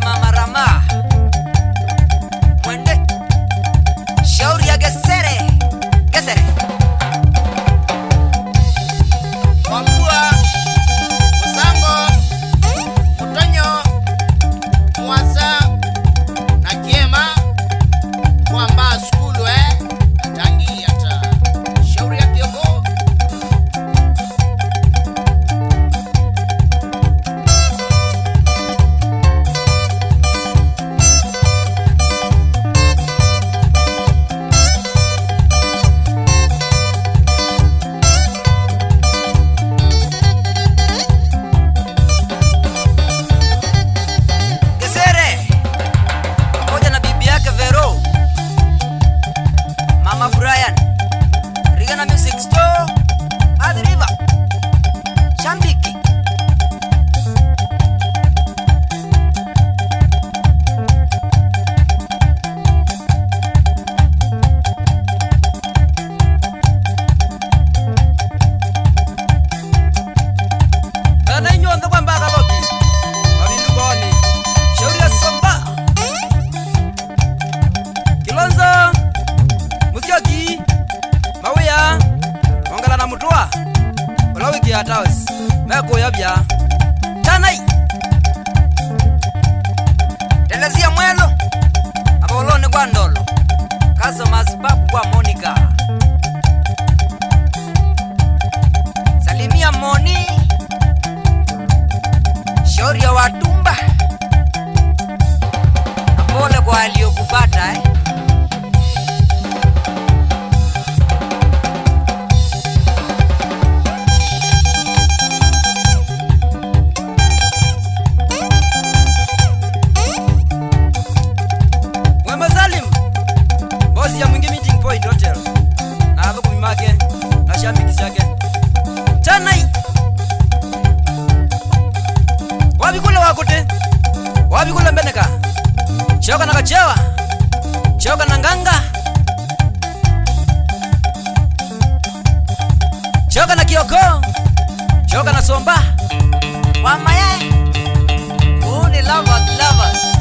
Mama Rama Mwende Shauri ya Gesere Wambua Musango Mutonyo Mwasa na Kiema Mwamba skulu Tangi hata Shauri ya Kioko Mama Brian Rigana Music Store Ad River Shambiki Kana nyonda kwa mbaga loki Mabindu boni Shauri ya Somba Kilonzo Musyoki Mawia Ongala na Mutua Olawiki ya Taos Meko yabya Tanai Telezia Mwelo Abolone kwa Ndolo Kaso Masbabu kwa Monica Salimia Moni Shauri ya Watumba Apole kwa aliyokupata Bosi ya Mwingi Meeting Point Hotel na hapo kumimake na shambiki zake Tanai Wabikula wakote Wabikula mbeneka Choka na kachewa Choka na nganga Choka na Kioko Choka na Somba Wamayae Uni lovers